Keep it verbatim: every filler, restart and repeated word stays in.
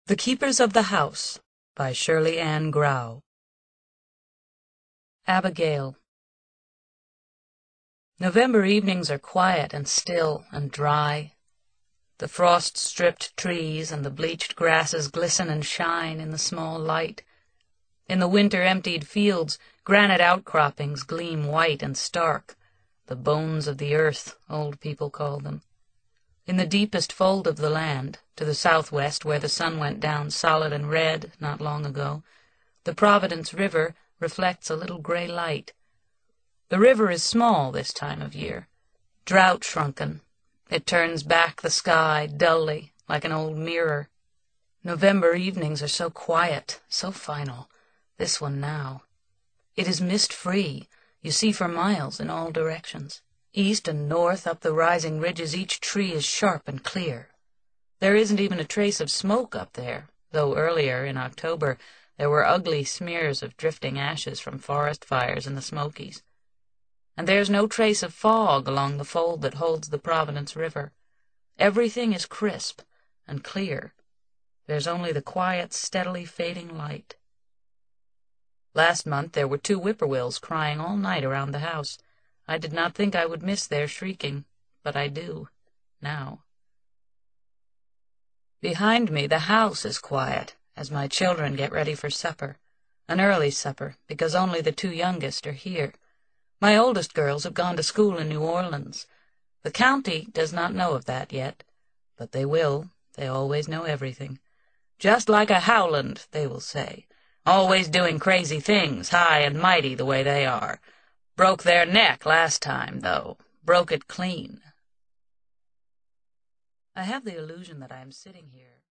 The Keepers of the House by Shirley Ann Grau. Abigail. November evenings are quiet and still and dry. The frost-stripped trees and the bleached grasses glisten and shine in the small light. In the winter-emptied fields, granite outcroppings gleam white and stark, the bones of the earth, old people call them. In the deepest fold of the land, to the southwest where the sun went down solid and red not long ago, the Providence River reflects a little gray light. The river is small this time of year, drought-shrunken. It turns back the sky dully, like an old mirror. November evenings are so quiet, so final. This one now. It is mist-free. You see for miles in all directions. East and north up the rising ridges each tree is sharp and clear. There isn't even a trace of smoke up there, though earlier, in October, there were ugly smears of drifting ashes from forest fires in the Smokies. And there's no trace of fog along the fold that holds the Providence River. Everything is crisp and clear. There's only the quiet, steadily fading light. Last month there were two whippoorwills crying all night around the house. I did not think I would miss their shrieking, but I do, now. Behind me the house is quiet as my children get ready for supper, an early supper, because only the two youngest are here. My oldest girls have gone to school in New Orleans. The county does not know of that yet, but they will. They always know everything. Just like a Howland, they will say. Always doing crazy things, high and mighty the way they are. Broke their neck last time, though. Broke it clean. I have the illusion that I am sitting here